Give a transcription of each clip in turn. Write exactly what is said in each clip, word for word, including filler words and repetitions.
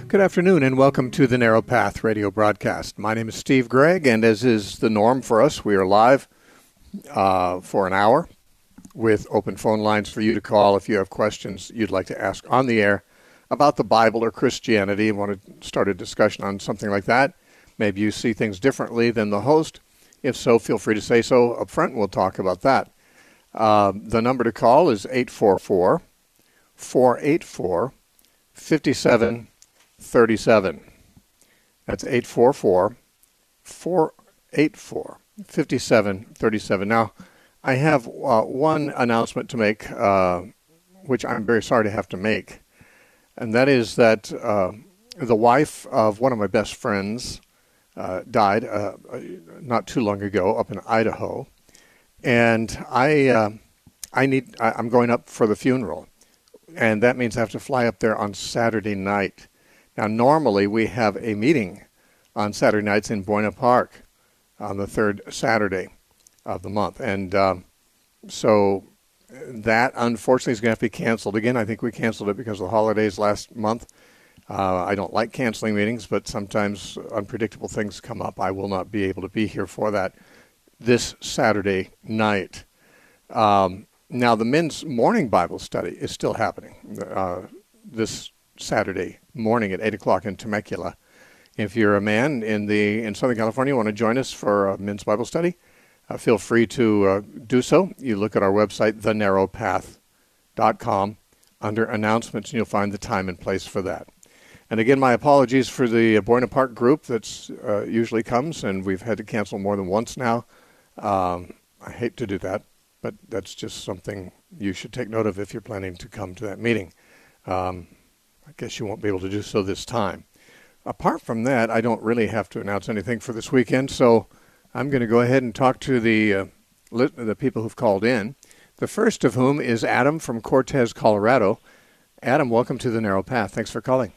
Good afternoon and welcome to the Narrow Path radio broadcast. My name is Steve Gregg, and as is the norm for us, we are live uh, for an hour with open phone lines for you to call if you have questions you'd like to ask on the air about the Bible or Christianity and want to start a discussion on something like that. Maybe you see things differently than the host. If so, feel free to say so up front, and we'll talk about that. Uh, the number to call is eight four four, four eight four, five seven thirty-seven. That's eight four four, four eight four, five seven thirty-seven. Now, I have uh, one announcement to make, uh, which I'm very sorry to have to make, and that is that uh, the wife of one of my best friends uh, died uh, not too long ago up in Idaho, and I uh, I need I, I'm going up for the funeral, and that means I have to fly up there on Saturday night. Now, normally we have a meeting on Saturday nights in Buena Park on the third Saturday of the month. And um, so that, unfortunately, is going to have to be canceled again. I think we canceled it because of the holidays last month. Uh, I don't like canceling meetings, but sometimes unpredictable things come up. I will not be able to be here for that this Saturday night. Um, now, the men's morning Bible study is still happening uh, this Saturday morning at eight o'clock in Temecula. If you're a man in the in Southern California, want to join us for a men's Bible study, uh, feel free to uh, do so. You look at our website, the narrow path dot com, under announcements, and you'll find the time and place for that. And again, my apologies for the Buena Park group that uh, usually comes, and we've had to cancel more than once now. Um, I hate to do that, but that's just something you should take note of if you're planning to come to that meeting. Um, I guess you won't be able to do so this time. Apart from that, I don't really have to announce anything for this weekend, so I'm going to go ahead and talk to the uh, lit- the people who've called in. The first of whom is Adam from Cortez, Colorado. Adam, welcome to the Narrow Path. Thanks for calling.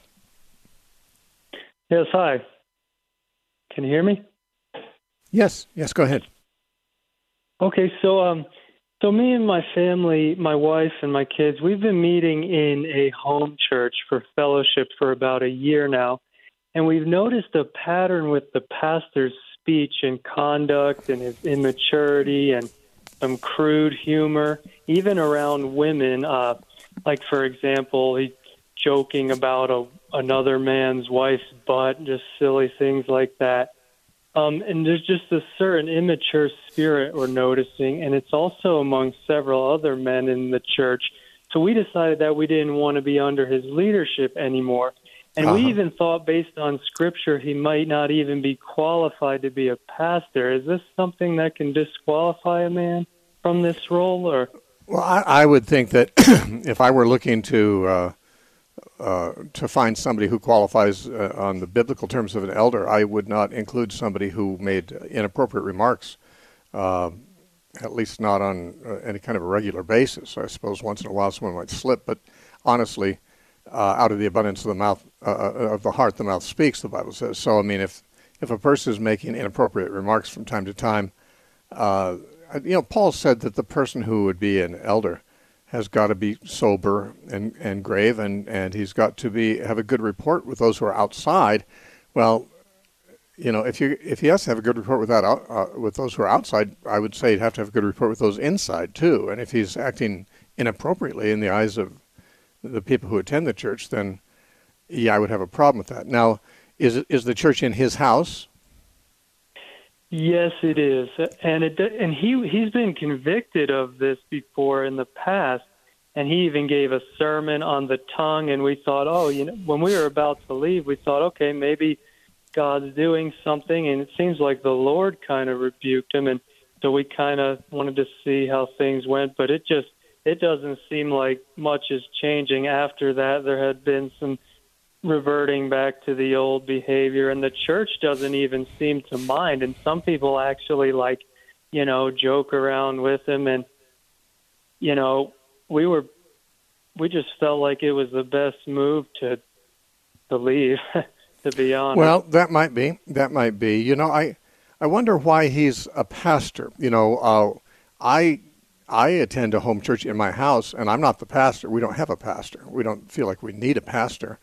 Yes, hi. Can you hear me? Yes, yes, go ahead. Okay, so um, so me and my family, my wife and my kids, we've been meeting in a home church for fellowship for about a year now, and we've noticed a pattern with the pastor's speech and conduct and his immaturity and some crude humor, even around women. Uh, like, for example, he's joking about a, another man's wife's butt, just silly things like that. Um, and there's just a certain immature spirit we're noticing, and it's also among several other men in the church. So we decided that we didn't want to be under his leadership anymore. And uh-huh. we even thought, based on Scripture, he might not even be qualified to be a pastor. Is this something that can disqualify a man from this role? Or Well, I, I would think that if I were looking to uh, uh, to find somebody who qualifies uh, on the biblical terms of an elder, I would not include somebody who made inappropriate remarks, uh, at least not on uh, any kind of a regular basis. I suppose once in a while someone might slip, but honestly, uh, out of the abundance of the mouth, uh, of the heart, the mouth speaks, the Bible says. So, I mean, if if a person is making inappropriate remarks from time to time, uh, you know, Paul said that the person who would be an elder has got to be sober and, and grave, and, and he's got to be have a good report with those who are outside. Well, you know, if you if he has to have a good report with that uh, with those who are outside, I would say he'd have to have a good report with those inside too. And if he's acting inappropriately in the eyes of the people who attend the church, then yeah, I would have a problem with that. Now, is is the church in his house? Yes, it is, and it and he he's been convicted of this before in the past, and he even gave a sermon on the tongue. And we thought, oh, you know, when we were about to leave, we thought, okay, maybe God's doing something, and it seems like the Lord kind of rebuked him, and so we kind of wanted to see how things went, but it just it doesn't seem like much is changing after that. There had been some reverting back to the old behavior, and the church doesn't even seem to mind. And some people actually, like, you know, joke around with him. And, you know, we were, we just felt like it was the best move to, to leave, to be honest. Well, that might be, that might be, you know, I, I wonder why he's a pastor. You know, uh, I, I attend a home church in my house, and I'm not the pastor. We don't have a pastor. We don't feel like we need a pastor.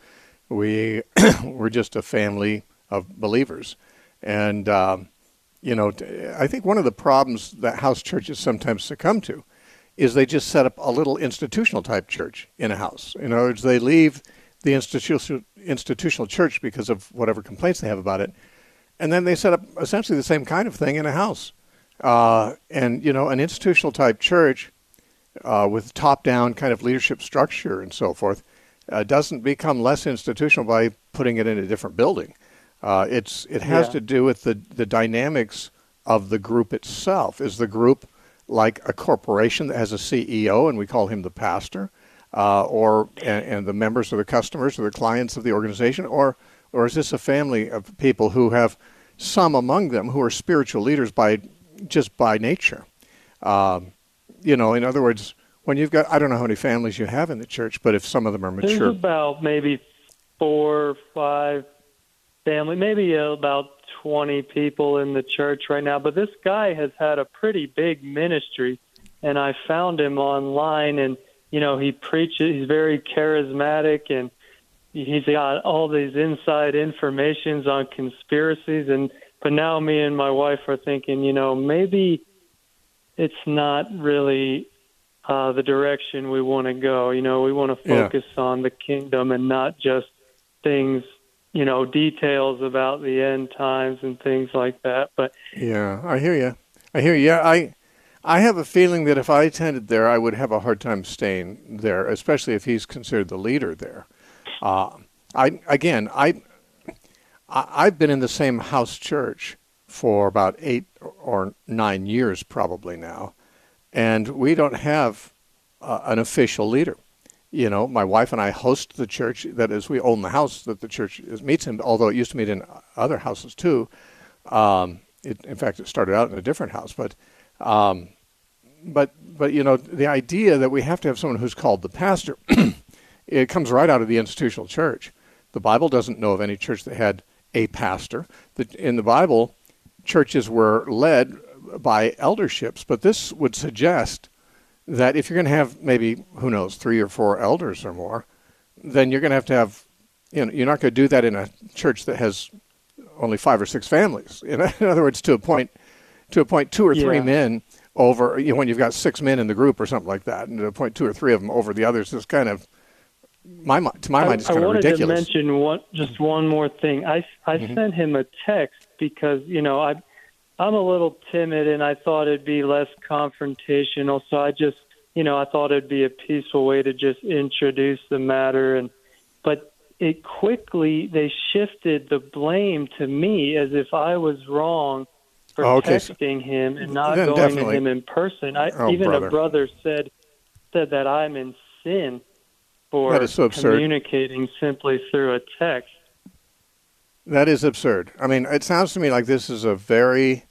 We we're just a family of believers, and um, you know, I think one of the problems that house churches sometimes succumb to is they just set up a little institutional type church in a house. In other words, they leave the institutional institutional church because of whatever complaints they have about it, and then they set up essentially the same kind of thing in a house. Uh, and you know, an institutional type church uh, with top-down kind of leadership structure and so forth uh, doesn't become less institutional by putting it in a different building. Uh, it's it has Yeah. to do with the the dynamics of the group itself. Is the group like a corporation that has a C E O and we call him the pastor, uh, or and, and the members are the customers or the clients of the organization, or or is this a family of people who have some among them who are spiritual leaders by just by nature? Um, you know, in other words, when you've got, I don't know how many families you have in the church, but if some of them are There's mature, about maybe four, five family, maybe about twenty people in the church right now. But this guy has had a pretty big ministry, and I found him online, and you know, he preaches. He's very charismatic, and he's got all these inside informations on conspiracies. And but now me and my wife are thinking, you know, maybe it's not really uh, the direction we want to go. You know, we want to Yeah. focus on the kingdom and not just things, you know, details about the end times and things like that. But yeah, I hear you. I hear you. Yeah, I, I have a feeling that if I attended there, I would have a hard time staying there, especially if he's considered the leader there. Uh, I again, I, I, I've been in the same house church for about eight or nine years probably now, and we don't have uh, an official leader. You know, my wife and I host the church. That is, we own the house that the church is, meets in, although it used to meet in other houses too. Um, it, in fact, it started out in a different house. But, um, but, but you know, the idea that we have to have someone who's called the pastor, it comes right out of the institutional church. The Bible doesn't know of any church that had a pastor. The, in the Bible, churches were led by elderships, but this would suggest that if you're going to have maybe, who knows, three or four elders or more, then you're going to have to have, you know, you're not going to do that in a church that has only five or six families. In other words, to appoint, to appoint two or three Yeah. men over, you know, when you've got six men in the group or something like that, and to appoint two or three of them over the others is kind of, my mi- to my mind, it's I, kind I of wanted ridiculous. to mention one, just one more thing. I, I Mhm. sent him a text because, you know, I, I'm a little timid and I thought it'd be less confrontational. So I just, you know, I thought it'd be a peaceful way to just introduce the matter. And, but it quickly, they shifted the blame to me as if I was wrong for Oh, okay, so- texting him and not Then going definitely- to him in person. I, Oh, even brother. a brother said, said that I'm in sin for That is so absurd. communicating simply through a text. That is absurd. I mean, it sounds to me like this is a very,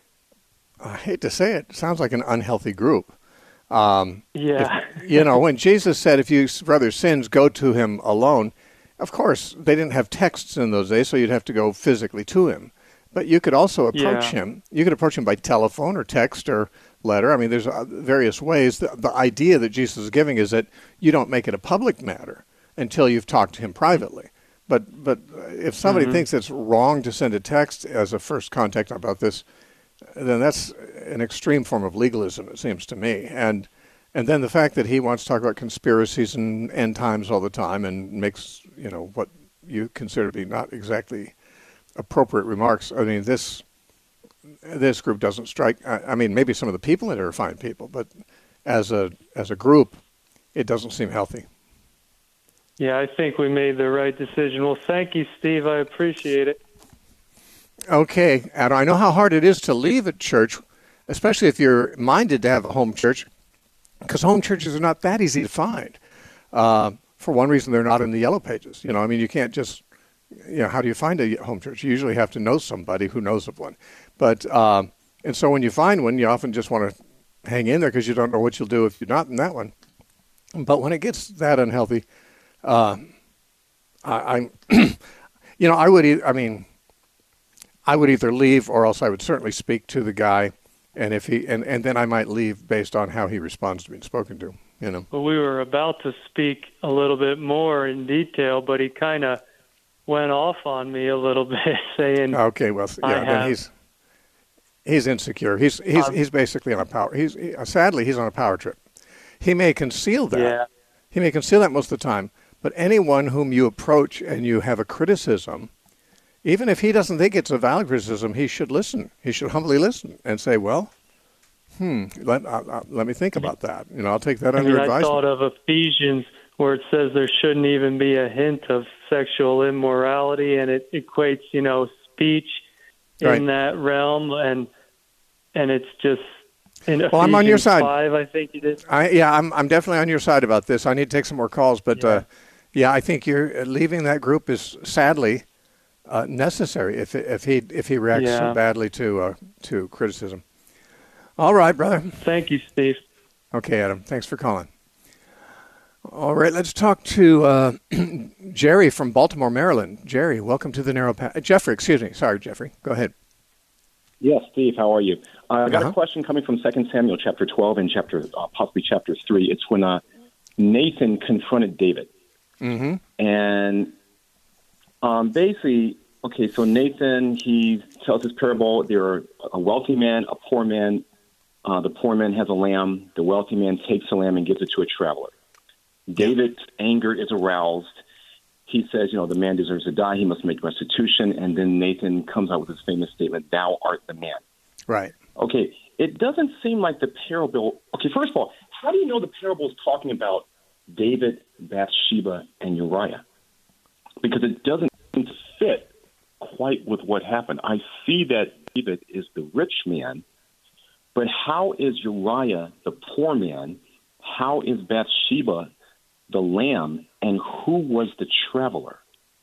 I hate to say it, it sounds like an unhealthy group. Um, Yeah. if- you know, when Jesus said, if your brother sins, go to him alone, of course, they didn't have texts in those days, so you'd have to go physically to him. But you could also approach Yeah. him. You could approach him by telephone or text or letter. I mean, there's uh, various ways. The, the idea that Jesus is giving is that you don't make it a public matter until you've talked to him privately. But but if somebody Mhm. thinks it's wrong to send a text as a first contact about this, then that's an extreme form of legalism, it seems to me. And and then the fact that he wants to talk about conspiracies and end times all the time and makes, you know, what you consider to be not exactly appropriate remarks. I mean, this this group doesn't strike. I, I mean, maybe some of the people in it are fine people, but as a as a group, it doesn't seem healthy. Yeah, I think we made the right decision. Well, thank you, Steve. I appreciate it. Okay, Adam, I know how hard it is to leave a church, especially if you're minded to have a home church, because home churches are not that easy to find. Uh, for one reason, they're not in the yellow pages. You know, I mean, you can't just, you know, how do you find a home church? You usually have to know somebody who knows of one. But, uh, and so when you find one, you often just want to hang in there because you don't know what you'll do if you're not in that one. But when it gets that unhealthy, uh, I, I'm, you know, I would, e- I mean, I would either leave or else I would certainly speak to the guy, and if he and, and then I might leave based on how he responds to being spoken to. You know. Well, we were about to speak a little bit more in detail, but he kind of went off on me a little bit, saying, Okay, well, yeah, I then have, he's he's insecure. He's he's um, he's basically on a power. He's he, uh, sadly he's on a power trip. He may conceal that. yeah, He may conceal that most of the time. But anyone whom you approach and you have a criticism, even if he doesn't think it's a valid criticism, he should listen. He should humbly listen and say, "Well, hmm, let uh, uh, let me think about that. You know, I'll take that I under mean, I advisement." thought of Ephesians where it says there shouldn't even be a hint of sexual immorality, and it equates, you know, speech in Right. that realm, and and it's just in Well, Ephesians I'm on your side. five, I think it is. I, yeah, I'm I'm definitely on your side about this. I need to take some more calls, but Yeah. uh, yeah, I think you're leaving that group is sadly uh, necessary if if he if he reacts so Yeah. badly to uh, to criticism. All right, brother. Thank you, Steve. Okay, Adam. Thanks for calling. All right, let's talk to uh, Jerry from Baltimore, Maryland. Jerry, welcome to the Narrow Path. Uh, Jeffrey, excuse me. Sorry, Jeffrey. Go ahead. Yes, Steve, how are you? Uh, I got Uh-huh. a question coming from Second Samuel chapter twelve and chapter uh, possibly chapter three. It's when uh, Nathan confronted David. Mm-hmm. And um, basically, okay, so Nathan, he tells his parable. There are a wealthy man, a poor man. Uh, the poor man has a lamb. The wealthy man takes the lamb and gives it to a traveler. David's anger is aroused. He says, you know, the man deserves to die. He must make restitution. And then Nathan comes out with his famous statement, "Thou art the man." Right. Okay, it doesn't seem like the parable. Okay, first of all, how do you know the parable is talking about David, Bathsheba, and Uriah? Because it doesn't seem to fit quite with what happened. I see that David is the rich man, but how is Uriah the poor man? How is Bathsheba the lamb? And who was the traveler?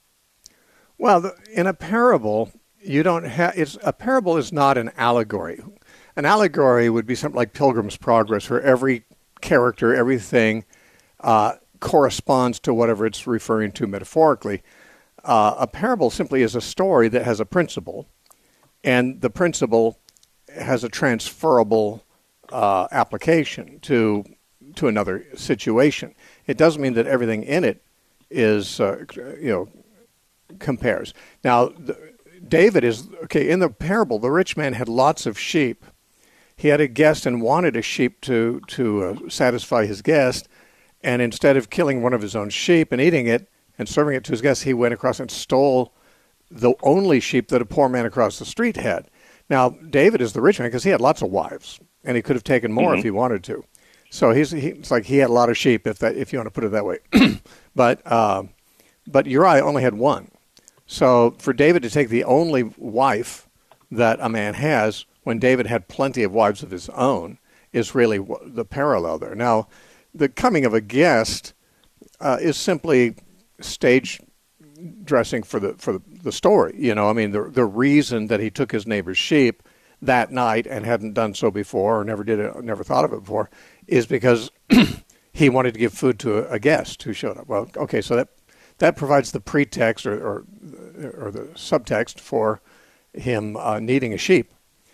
Well, the, in a parable, you don't have. It's a parable is not an allegory. An allegory would be something like Pilgrim's Progress, where every character, everything uh, corresponds to whatever it's referring to metaphorically. Uh, a parable simply is a story that has a principle, and the principle has a transferable uh, application to to another situation. It doesn't mean that everything in it is, uh, you know, compares. Now, the, David is, okay, in the parable, the rich man had lots of sheep. He had a guest and wanted a sheep to, to uh, satisfy his guest, and instead of killing one of his own sheep and eating it and serving it to his guest, he went across and stole the only sheep that a poor man across the street had. Now, David is the rich man because he had lots of wives, and he could have taken more Mm-hmm. if he wanted to. So he's he, it's like he had a lot of sheep, if that if you want to put it that way. but uh, but Uriah only had one. So for David to take the only wife that a man has, when David had plenty of wives of his own, is really the parallel there. Now, the coming of a guest uh, is simply stage dressing for the for the, the story. You know, I mean, the the reason that he took his neighbor's sheep that night and hadn't done so before or never did it, never thought of it before, is because he wanted to give food to a, a guest who showed up. Well, okay, so that that provides the pretext or or, or the subtext for him uh, needing a sheep,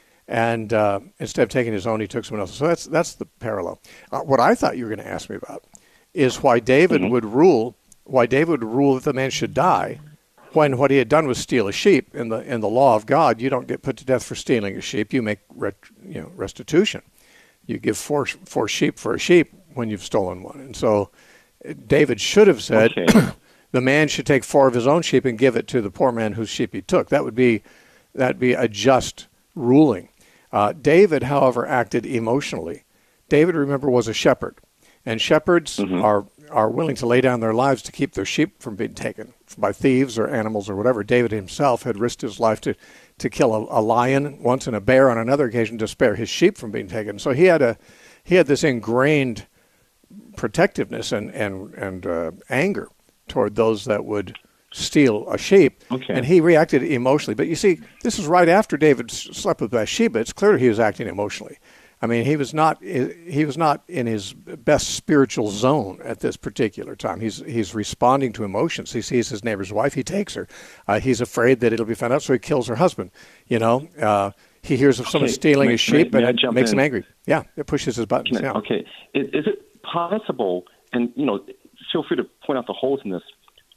and uh, instead of taking his own, he took someone else's. So that's that's the parallel. Uh, what I thought you were going to ask me about is why David Mm-hmm. would rule why David would rule that the man should die, when what he had done was steal a sheep. In the in the law of God, you don't get put to death for stealing a sheep. You make ret, you know restitution. You give four four sheep for a sheep when you've stolen one. And so David should have said, Okay. the man should take four of his own sheep and give it to the poor man whose sheep he took. That would be that'd be a just ruling. Uh, David, however, acted emotionally. David, remember, was a shepherd, and shepherds Mhm. are are willing to lay down their lives to keep their sheep from being taken by thieves or animals or whatever. David himself had risked his life to, to kill a, a lion once and a bear on another occasion to spare his sheep from being taken. So he had a he had this ingrained protectiveness and and and uh, anger toward those that would steal a sheep, Okay. and he reacted emotionally. But you see, this is right after David s- slept with Bathsheba. It's clear he was acting emotionally. I mean, he was not he was not in his best spiritual zone at this particular time. He's he's responding to emotions. He sees his neighbor's wife, he takes her. Uh, he's afraid that it'll be found out, so he kills her husband. You know, uh, he hears of someone Okay, stealing may- his sheep, may- may I and it jump makes in? him angry. Yeah, it pushes his buttons. Can I- Yeah. Okay. Is, is it possible, and, you know, feel free to point out the holes in this,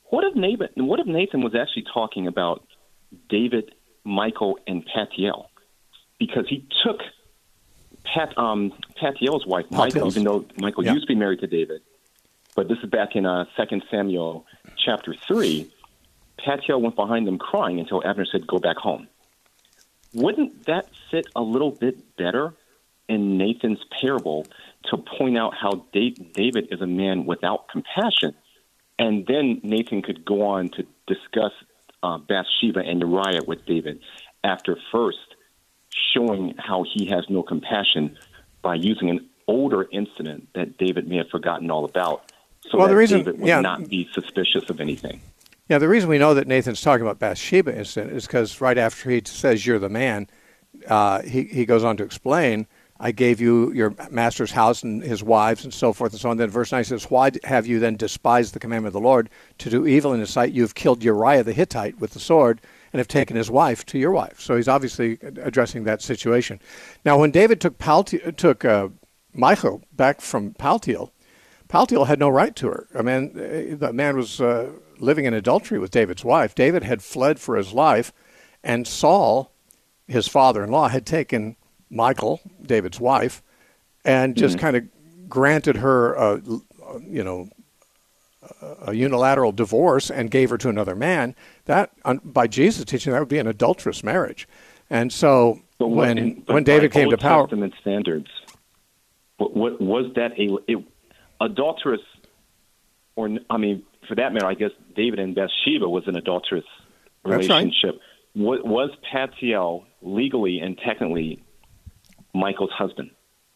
What if Nathan? What if Nathan was actually talking about David, Michal, and Patiel? Because he took Pat, um, Patiel's wife, Michal, even though Michal yeah. used to be married to David. But this is back in uh, Second Samuel chapter three. Patiel went behind them crying until Abner said, "Go back home." Wouldn't that fit a little bit better in Nathan's parable to point out how David is a man without compassion? And then Nathan could go on to discuss uh, Bathsheba and Uriah with David after first showing how he has no compassion by using an older incident that David may have forgotten all about, so well, that the reason, David would yeah, not be suspicious of anything. Yeah, the reason we know that Nathan's talking about Bathsheba incident is because right after he says, "You're the man," uh, he, he goes on to explain, "I gave you your master's house and his wives and so forth and so on." Then verse nine says, "Why have you then despised the commandment of the Lord to do evil in his sight? You have killed Uriah the Hittite with the sword and have taken his wife to your wife." So he's obviously addressing that situation. Now, when David took Palti- took uh, Michal back from Paltiel, Paltiel had no right to her. I mean, the man was uh, living in adultery with David's wife. David had fled for his life, and Saul, his father-in-law, had taken Michal, David's wife, and just mm-hmm. kind of granted her, a, you know, a unilateral divorce and gave her to another man. That, by Jesus' teaching, that would be an adulterous marriage. And so, but when when, when David came Old to power, Testament standards, what, what was that a it, adulterous, or I mean, for that matter, I guess David and Bathsheba was an adulterous relationship. Right. Was, was Patiel legally and technically Michal's husband?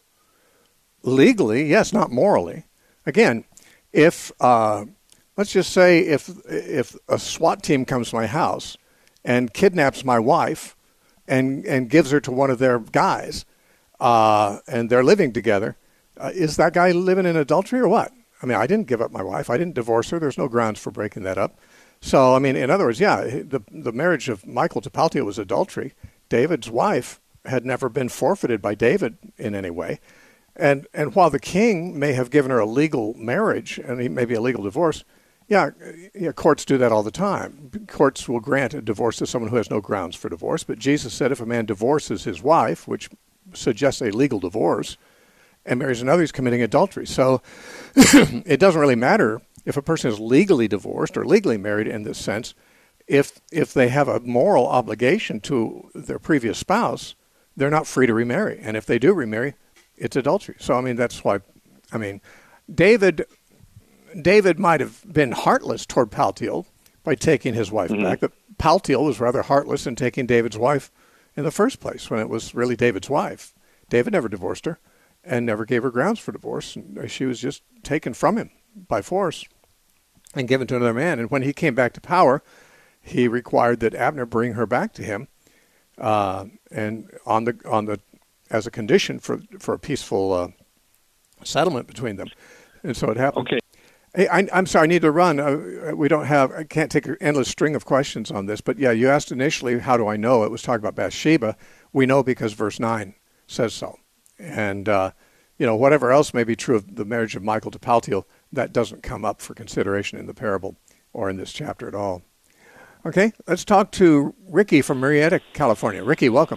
Legally, yes, not morally. Again, if uh, let's just say if if a SWAT team comes to my house and kidnaps my wife and and gives her to one of their guys, uh, and they're living together, uh, is that guy living in adultery or what? I mean, I didn't give up my wife. I didn't divorce her. There's no grounds for breaking that up. So, I mean, in other words, yeah, the the marriage of Michal to Paltiel was adultery. David's wife had never been forfeited by David in any way. And and while the king may have given her a legal marriage and maybe a legal divorce, yeah, yeah, courts do that all the time. Courts will grant a divorce to someone who has no grounds for divorce. But Jesus said if a man divorces his wife, which suggests a legal divorce, and marries another, he's committing adultery. So it doesn't really matter if a person is legally divorced or legally married in this sense. If if they have a moral obligation to their previous spouse, they're not free to remarry. And if they do remarry, it's adultery. So, I mean, that's why, I mean, David David might have been heartless toward Paltiel by taking his wife mm-hmm. back, but Paltiel was rather heartless in taking David's wife in the first place when it was really David's wife. David never divorced her and never gave her grounds for divorce. She was just taken from him by force and given to another man. And when he came back to power, he required that Abner bring her back to him, uh, and on the on the as a condition for for a peaceful uh, settlement between them. And so it happened. Okay. Hey, I, I'm sorry, I need to run. Uh, we don't have, I can't take an endless string of questions on this. But yeah, you asked initially, how do I know? It was talking about Bathsheba. We know because verse nine says so. And, uh, you know, whatever else may be true of the marriage of Michal to Paltiel, that doesn't come up for consideration in the parable or in this chapter at all. Okay, let's talk to Ricky from Murrieta, California. Ricky, welcome.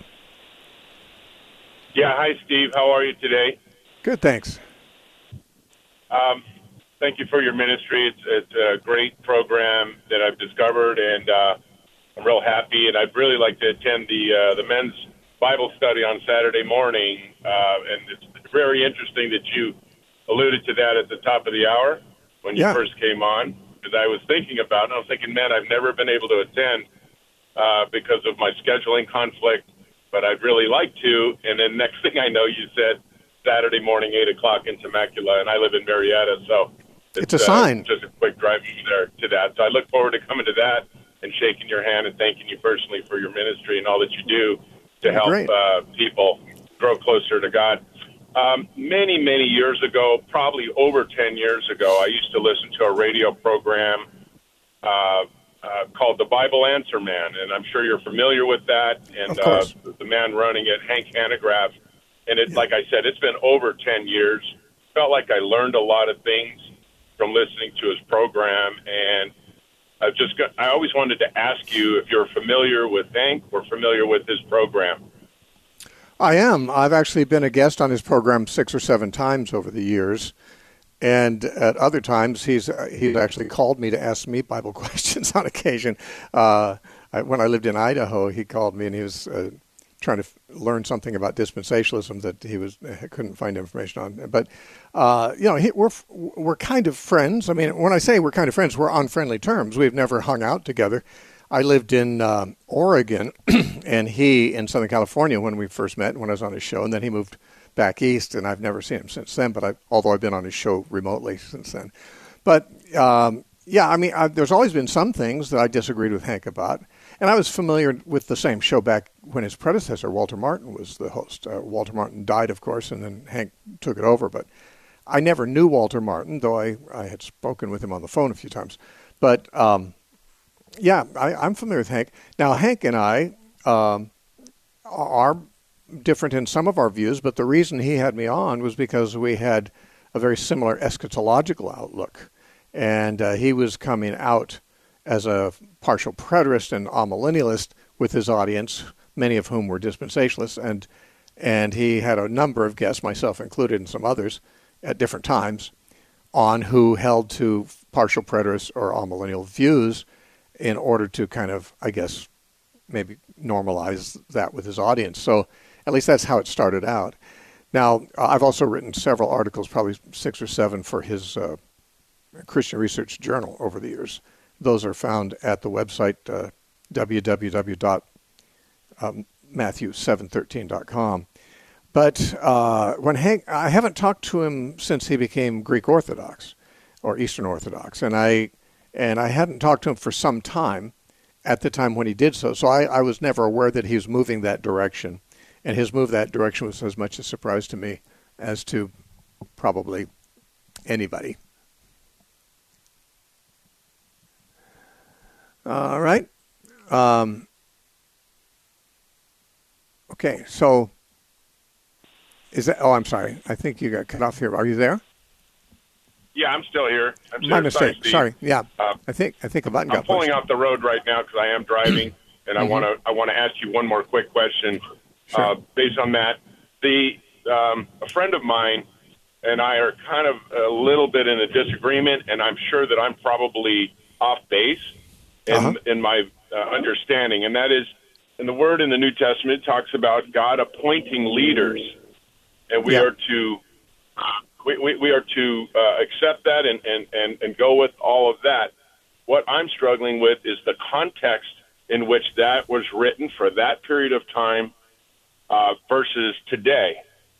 Yeah, hi, Steve. How are you today? Good, thanks. Um, thank you for your ministry. It's, it's a great program that I've discovered, and uh, I'm real happy. And I'd really like to attend the uh, the men's Bible study on Saturday morning. Uh, and it's very interesting that you alluded to that at the top of the hour when you yeah. first came on, because I was thinking about it. I was thinking, man, I've never been able to attend uh, because of my scheduling conflict, but I'd really like to. And then next thing I know, you said Saturday morning, eight o'clock in Temecula, and I live in Marietta, so it's, it's a sign. Uh, just a quick drive there to that. So I look forward to coming to that and shaking your hand and thanking you personally for your ministry and all that you do to help uh, people grow closer to God. Um, many, many years ago, probably over ten years ago, I used to listen to a radio program uh, uh, called The Bible Answer Man, and I'm sure you're familiar with that. And uh, the man running it, Hank Hanegraaff. And it, yeah. like I said, it's been over ten years. Felt like I learned a lot of things from listening to his program. And I just got, I always wanted to ask you if you're familiar with Hank or familiar with his program. I am. I've actually been a guest on his program six or seven times over the years. And at other times, he's he's actually called me to ask me Bible questions on occasion. Uh, I, when I lived in Idaho, he called me and he was uh, trying to f- learn something about dispensationalism that he was uh, couldn't find information on. But uh, you know, he, we're we're kind of friends. I mean, when I say we're kind of friends, we're on friendly terms. We've never hung out together. I lived in uh, Oregon, and he in Southern California when we first met, when I was on his show, and then he moved back east, and I've never seen him since then, but I, although I've been on his show remotely since then. But, um, yeah, I mean, I, there's always been some things that I disagreed with Hank about, and I was familiar with the same show back when his predecessor, Walter Martin, was the host. Uh, Walter Martin died, of course, and then Hank took it over, but I never knew Walter Martin, though I, I had spoken with him on the phone a few times. But, um, yeah, I, I'm familiar with Hank. Now, Hank and I um, are different in some of our views, but the reason he had me on was because we had a very similar eschatological outlook. And uh, he was coming out as a partial preterist and amillennialist with his audience, many of whom were dispensationalists. And, and he had a number of guests, myself included and some others, at different times, on who held to partial preterist or amillennial views in order to kind of, I guess, maybe normalize that with his audience. So at least that's how it started out. Now, I've also written several articles, probably six or seven, for his uh, Christian Research Journal over the years. Those are found at the website uh, w w w dot matthew seven thirteen dot com. But uh, when Hank, I haven't talked to him since he became Greek Orthodox or Eastern Orthodox, and I and I hadn't talked to him for some time at the time when he did so. So I, I was never aware that he was moving that direction. And his move that direction was as much a surprise to me as to probably anybody. All right. Um, okay, so is that? Oh, I'm sorry. I think you got cut off here. Are you there? Yeah, I'm still here. I'm My mistake. Sorry. sorry. Yeah, uh, I think I think a button I'm got pulling pushed. off the road right now because I am driving, and I Mm-hmm. want to I want to ask you one more quick question. Sure. Uh, based on that, the um, a friend of mine and I are kind of a little bit in a disagreement, and I'm sure that I'm probably off base in, Uh-huh. in my uh, understanding, and that is, in the Word in the New Testament, it talks about God appointing leaders, and we Yeah. are to we, we, we are to uh, accept that and, and, and, and go with all of that. What I'm struggling with is the context in which that was written for that period of time uh, versus today,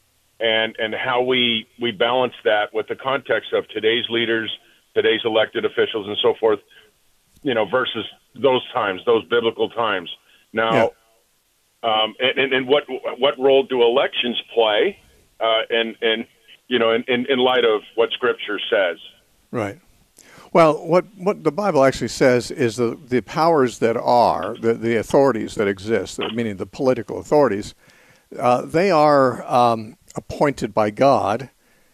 and and how we, we balance that with the context of today's leaders, today's elected officials, and so forth, you know, versus those times, those biblical times. Now, yeah. um, and, and, and what what role do elections play, uh, and, and you know, in, in, in light of what Scripture says? Right. Well, what, what the Bible actually says is the, the powers that are, the, the authorities that exist, meaning the political authorities, uh, they are um, appointed by God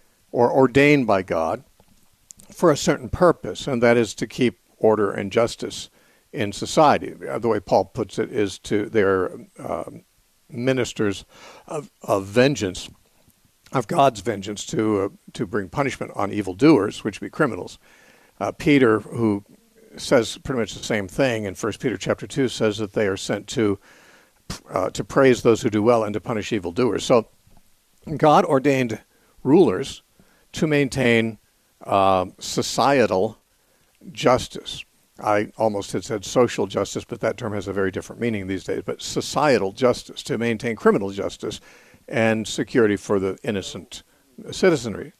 or ordained by God for a certain purpose, and that is to keep order and justice in society. The way Paul puts it is to they're uh, ministers of, of vengeance, of God's vengeance, to uh, to bring punishment on evildoers, which would be criminals. Uh, Peter, who says pretty much the same thing in First Peter chapter two, says that they are sent to uh, to praise those who do well and to punish evildoers. So God ordained rulers to maintain uh, societal justice. I almost had said social justice, but that term has a very different meaning these days. But societal justice, to maintain criminal justice and security for the innocent citizenry.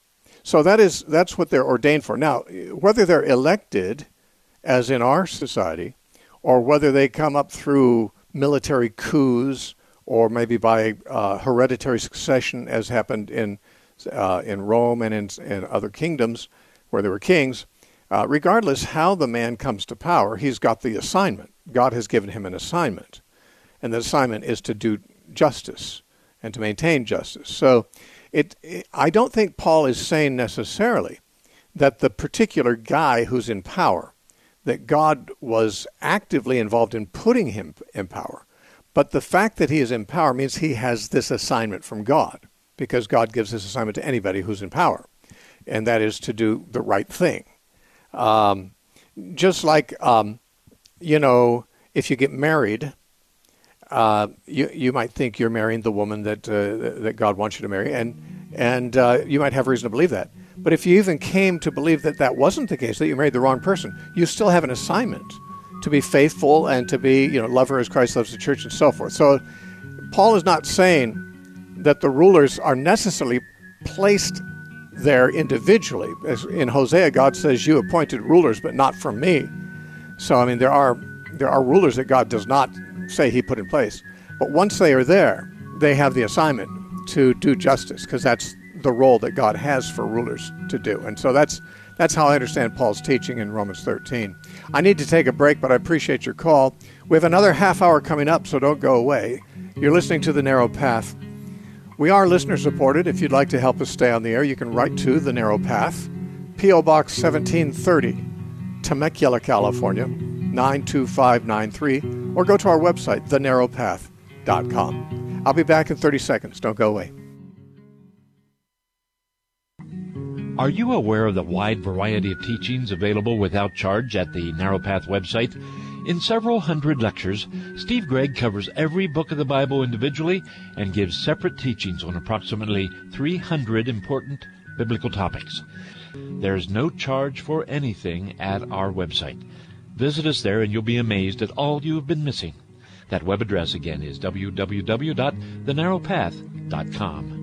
So that is that's what they're ordained for. Now, whether they're elected, as in our society, or whether they come up through military coups or maybe by uh, hereditary succession, as happened in uh, in Rome and in, in other kingdoms where there were kings, uh, regardless how the man comes to power, he's got the assignment. God has given him an assignment, and the assignment is to do justice and to maintain justice. So it, it, I don't think Paul is saying necessarily that the particular guy who's in power, that God was actively involved in putting him in power. But the fact that he is in power means he has this assignment from God, because God gives this assignment to anybody who's in power, and that is to do the right thing. Um, just like, um, you know, if you get married, uh, you you might think you're marrying the woman that uh, that God wants you to marry, and and uh, you might have reason to believe that. But if you even came to believe that that wasn't the case, that you married the wrong person, you still have an assignment to be faithful and to be, you know, love her as Christ loves the church and so forth. So Paul is not saying that the rulers are necessarily placed there individually. As in Hosea, God says, you appointed rulers, but not from me. So, I mean, there are there are rulers that God does not say he put in place. But once they are there, they have the assignment to do justice, because that's the role that God has for rulers to do. And so that's that's how I understand Paul's teaching in Romans thirteen. I need to take a break, but I appreciate your call. We have another half hour coming up, so don't go away. You're listening to The Narrow Path. We are listener supported. If you'd like to help us stay on the air, you can write to The Narrow Path, P O Box seventeen thirty, Temecula, California, nine two five nine three, or go to our website, the narrow path dot com. I'll be back in thirty seconds. Don't go away. Are you aware of the wide variety of teachings available without charge at the Narrow Path website? In several hundred lectures, Steve Gregg covers every book of the Bible individually and gives separate teachings on approximately three hundred important biblical topics. There's no charge for anything at our website. Visit us there and you'll be amazed at all you have been missing. That web address again is w w w dot the narrow path dot com.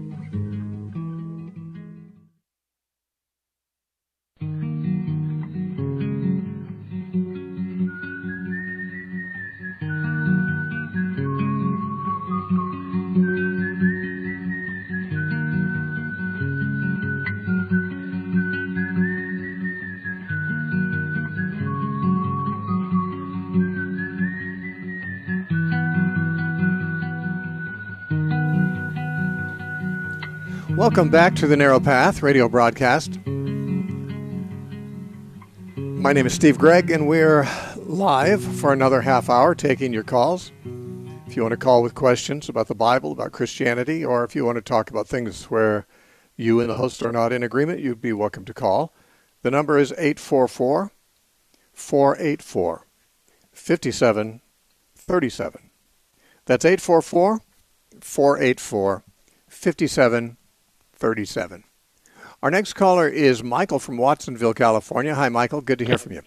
Welcome back to the Narrow Path radio broadcast. My name is Steve Gregg, and we're live for another half hour taking your calls. If you want to call with questions about the Bible, about Christianity, or if you want to talk about things where you and the host are not in agreement, you'd be welcome to call. The number is eight four four, four eight four, five seven three seven. That's eight four four, four eight four, five seven thirty-seven. Our next caller is Michael from Watsonville, California. Hi, Michael. Good to hear from you.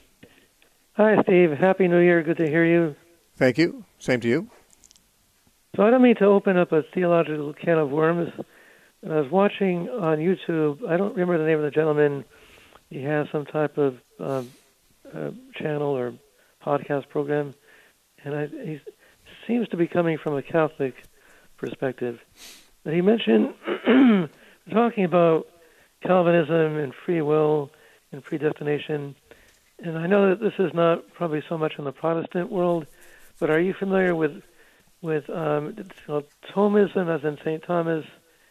Hi, Steve. Happy New Year. Good to hear you. Thank you. Same to you. So I don't mean to open up a theological can of worms. I was watching on YouTube. I don't remember the name of the gentleman. He has some type of um, uh, channel or podcast program, and I, he seems to be coming from a Catholic perspective. But he mentioned talking about Calvinism and free will and predestination. And I know that this is not probably so much in the Protestant world, but are you familiar with with um, it's called Thomism, as in Saint Thomas,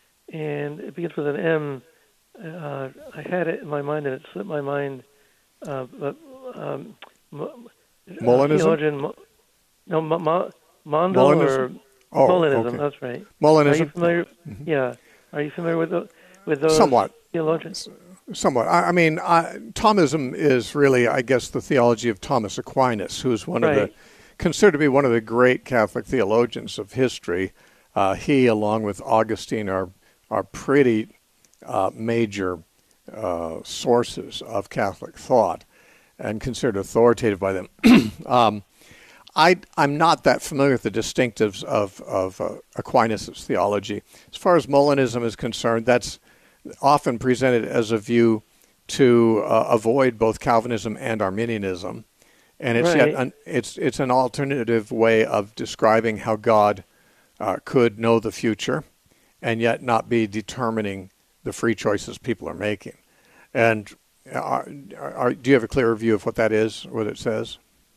and it begins with an M. Uh, I had it in my mind and it slipped my mind. Uh, but um, Molinism? Theologian, no, Ma, Ma, Mondo Molinism? or Oh, Molinism. okay. That's right. Molinism. Are you familiar? Mm-hmm. Yeah. Are you familiar with the, with those Somewhat. theologians? Somewhat. I, I mean, I, Thomism is really, I guess, the theology of Thomas Aquinas, who's one Right. of the considered to be one of the great Catholic theologians of history. Uh, he, along with Augustine, are are pretty uh, major uh, sources of Catholic thought and considered authoritative by them. um, I, I'm not that familiar with the distinctives of, of uh, Aquinas' theology. As far as Molinism is concerned, that's often presented as a view to uh, avoid both Calvinism and Arminianism. And it's Right. yet an, it's it's an alternative way of describing how God uh, could know the future and yet not be determining the free choices people are making. And are, are, do you have a clearer view of what that is, what it says?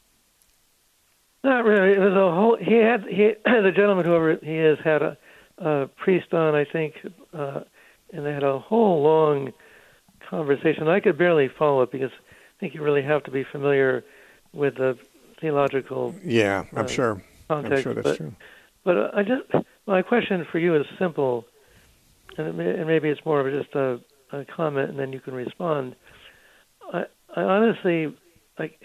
Not really. It was a whole. He had he the gentleman, whoever he is, had a, a priest on, I think, uh, and they had a whole long conversation. I could barely follow it because I think you really have to be familiar with the theological yeah, I'm uh, sure. context. I'm sure that's but, true. But uh, I just my question for you is simple, and, it may, and maybe it's more of just a, a comment, and then you can respond. I, I honestly, like,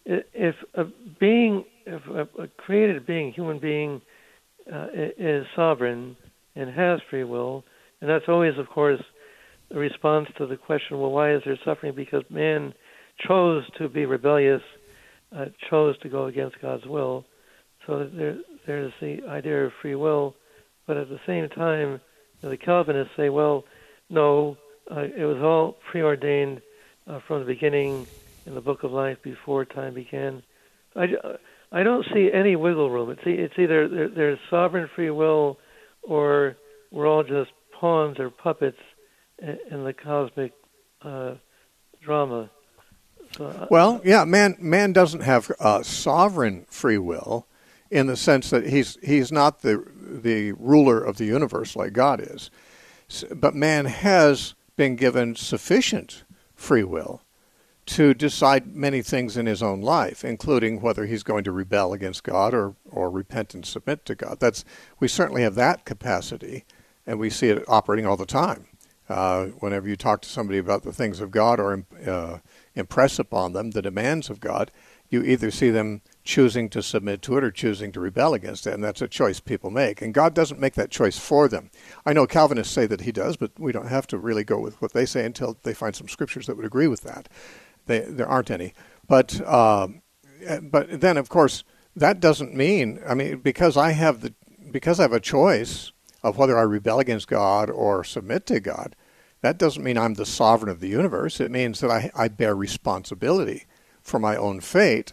if a being, if a, a created being, human being, uh, is sovereign and has free will, and that's always, of course, a response to the question, well, why is there suffering? Because man chose to be rebellious, uh, chose to go against God's will. So there, there's the idea of free will, but at the same time, the Calvinists say, well, no, uh, it was all preordained uh, from the beginning in the Book of Life before time began. I, I don't see any wiggle room. It's, it's either there, there's sovereign free will, or we're all just pawns or puppets in, in the cosmic uh, drama. So, well, yeah, man, man doesn't have uh, sovereign free will, in the sense that he's he's not the the ruler of the universe like God is. But man has been given sufficient free will to decide many things in his own life, including whether he's going to rebel against God or, or repent and submit to God. That's we certainly have that capacity, and we see it operating all the time. Uh, whenever you talk to somebody about the things of God or uh, impress upon them the demands of God, you either see them choosing to submit to it or choosing to rebel against it, and that's a choice people make. And God doesn't make that choice for them. I know Calvinists say that he does, but we don't have to really go with what they say until they find some scriptures that would agree with that. They, there aren't any. But uh, but then, of course, that doesn't mean, I mean, because I have the because I have a choice of whether I rebel against God or submit to God, that doesn't mean I'm the sovereign of the universe. It means that I, I bear responsibility for my own fate.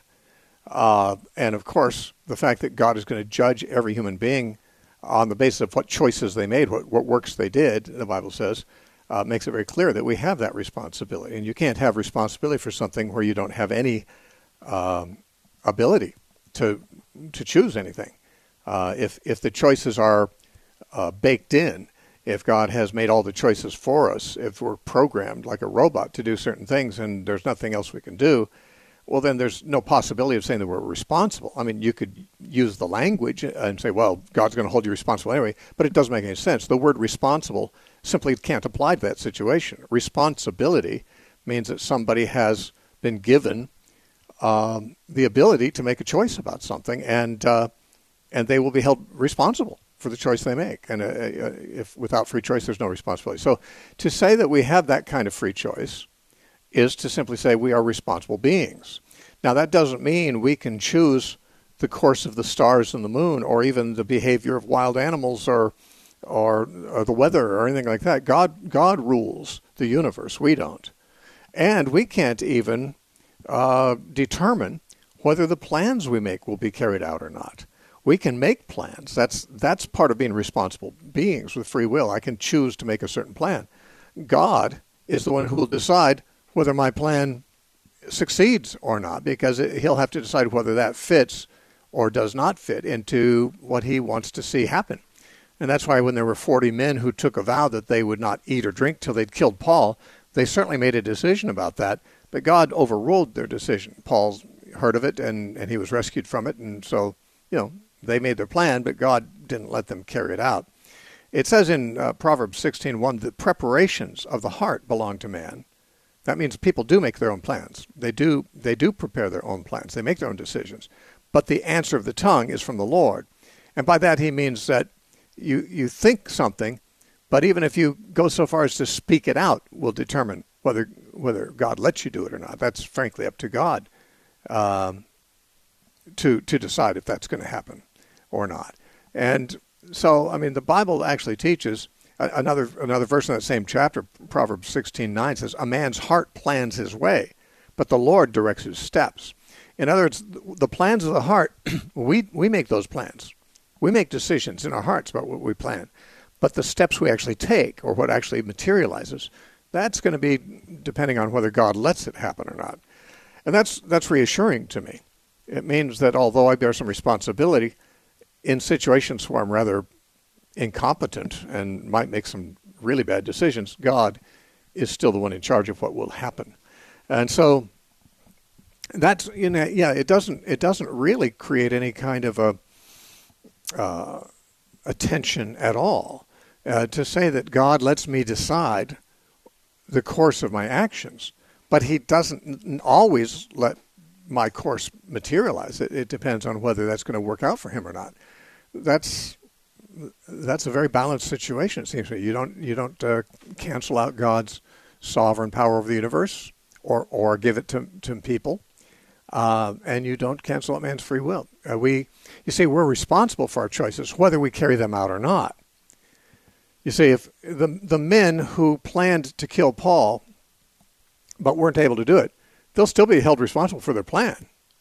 Uh, and, of course, the fact that God is going to judge every human being on the basis of what choices they made, what, what works they did, the Bible says, uh, makes it very clear that we have that responsibility. And you can't have responsibility for something where you don't have any um, ability to to choose anything. Uh, if, if the choices are uh, baked in, if God has made all the choices for us, if we're programmed like a robot to do certain things and there's nothing else we can do, well, then there's no possibility of saying that we're responsible. I mean, you could use the language and say, well, God's going to hold you responsible anyway, but it doesn't make any sense. The word responsible simply can't apply to that situation. Responsibility means that somebody has been given um, the ability to make a choice about something, and uh, and they will be held responsible for the choice they make. And uh, if without free choice, there's no responsibility. So to say that we have that kind of free choice is to simply say we are responsible beings. Now, that doesn't mean we can choose the course of the stars and the moon, or even the behavior of wild animals, or or, or the weather, or anything like that. God God rules the universe. We don't. And we can't even uh, determine whether the plans we make will be carried out or not. We can make plans. That's that's part of being responsible beings with free will. I can choose to make a certain plan. God is the one who will decide whether my plan succeeds or not, because it, he'll have to decide whether that fits or does not fit into what he wants to see happen. And that's why when there were forty men who took a vow that they would not eat or drink till they'd killed Paul, they certainly made a decision about that, but God overruled their decision. Paul heard of it, and, and he was rescued from it, and so, you know, they made their plan, but God didn't let them carry it out. It says in uh, Proverbs sixteen one that preparations of the heart belong to man. That means people do make their own plans. They do they do prepare their own plans. They make their own decisions. But the answer of the tongue is from the Lord. And by that he means that you, you think something, but even if you go so far as to speak it out, will determine whether whether God lets you do it or not. That's frankly up to God um, to to decide if that's going to happen or not. And so, I mean, the Bible actually teaches. Another another verse in that same chapter, Proverbs sixteen nine, says, a man's heart plans his way, but the Lord directs his steps. In other words, the plans of the heart, we, we make those plans. We make decisions in our hearts about what we plan. But the steps we actually take, or what actually materializes, that's going to be depending on whether God lets it happen or not. And that's that's reassuring to me. It means that although I bear some responsibility, in situations where I'm rather incompetent and might make some really bad decisions, God is still the one in charge of what will happen. And so that's, you know, yeah, it doesn't it doesn't really create any kind of a uh, a tension at all uh, to say that God lets me decide the course of my actions, but He doesn't always let my course materialize. It, it depends on whether that's going to work out for Him or not. That's that's a very balanced situation. It seems to me. You don't you don't uh, cancel out God's sovereign power over the universe, or or give it to to people, uh, and you don't cancel out man's free will. Uh, we you see we're responsible for our choices, whether we carry them out or not. You see, if the the men who planned to kill Paul, but weren't able to do it, they'll still be held responsible for their plan.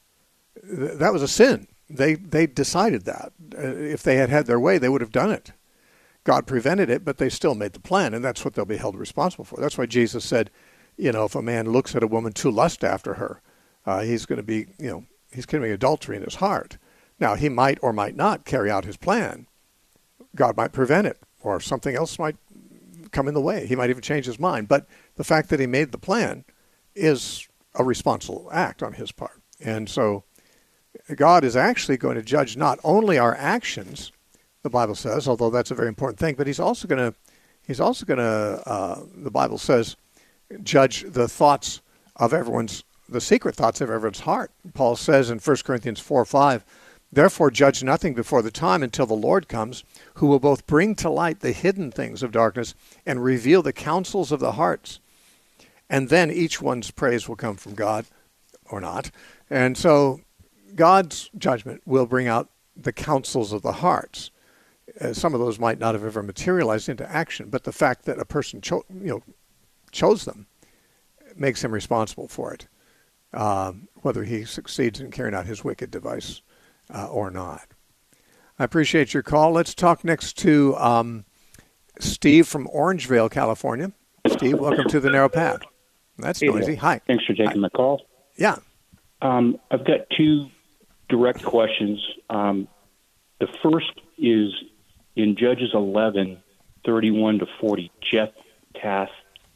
That was a sin. They they decided that. Uh, if they had had their way, they would have done it. God prevented it, but they still made the plan, and that's what they'll be held responsible for. That's why Jesus said, you know, if a man looks at a woman to lust after her, uh, he's going to be, you know, he's committing adultery in his heart. Now, he might or might not carry out his plan. God might prevent it, or something else might come in the way. He might even change his mind. But the fact that he made the plan is a responsible act on his part. And so God is actually going to judge not only our actions, the Bible says, although that's a very important thing, but he's also going to, he's also going to, uh, the Bible says, judge the thoughts of everyone's, the secret thoughts of everyone's heart. Paul says in First Corinthians four five, therefore judge nothing before the time until the Lord comes, who will both bring to light the hidden things of darkness and reveal the counsels of the hearts. And then each one's praise will come from God or not. And so God's judgment will bring out the counsels of the hearts. Uh, some of those might not have ever materialized into action, but the fact that a person cho- you know, chose them makes him responsible for it, uh, whether he succeeds in carrying out his wicked device uh, or not. I appreciate your call. Let's talk next to um, Steve from Orangevale, California. Steve, welcome to the Narrow Path. That's hey, noisy. Hi. Thanks for taking Hi. the call. Yeah. Um, I've got two direct questions. Um, the first is in Judges eleven, thirty-one to forty, Jephthah,